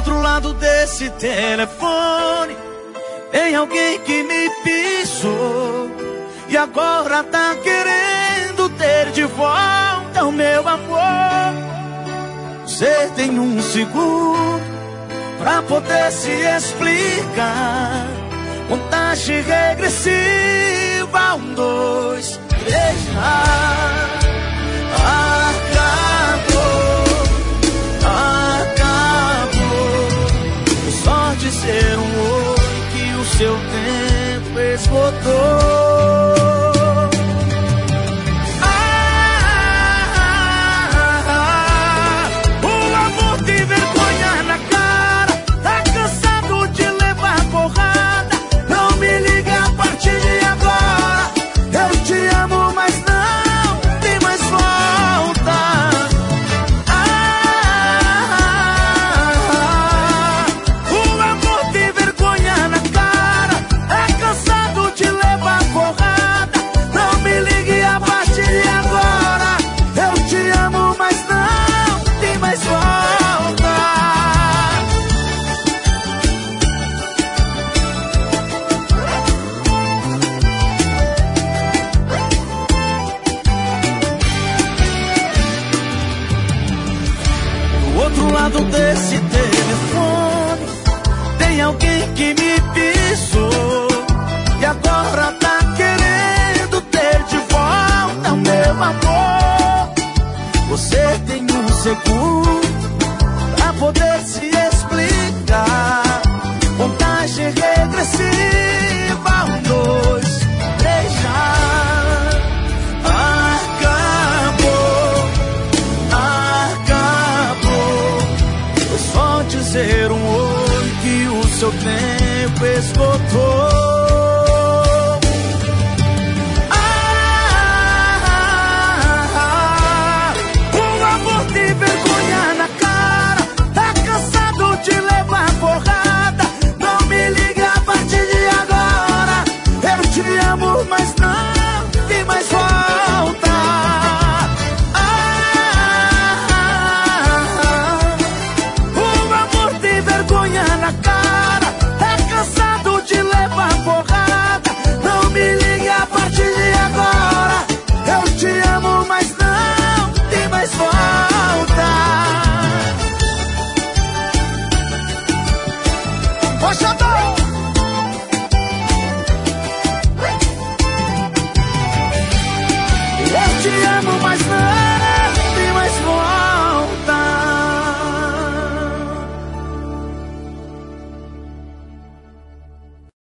outro lado desse telefone tem alguém que me pisou e agora tá querendo ter de volta o meu amor. Você tem um segundo pra poder se explicar. Contagem regressiva, 1, 2, 3, acabou. Só dizer um oi que o seu tempo esgotou. O amor tem vergonha na cara, tá cansado de levar porrada. Não me liga a partir de agora. Eu te amo, mas não tem mais volta. O amor tem vergonha na cara, é cansado de levar porrada. Não me ligue a partir de agora. Eu te amo, mas não tem mais volta. Do outro lado desse telefone tem alguém que me pisou e agora tá querendo ter de volta o meu amor. Você tem um segundo pra poder se explicar. Contagem regressiva, 1, 2, 3, acabou. Foi só dizer um oi que o seu tempo esgotou. O amor tem vergonha na cara, tá cansado de levar porrada. Não me liga a partir de agora. Eu te amo, mas não tem mais volta. O amor tem vergonha na cara, tá cansado de levar porrada. Não me liga a partir de agora. Eu te amo, mas não tem mais volta. Poxa,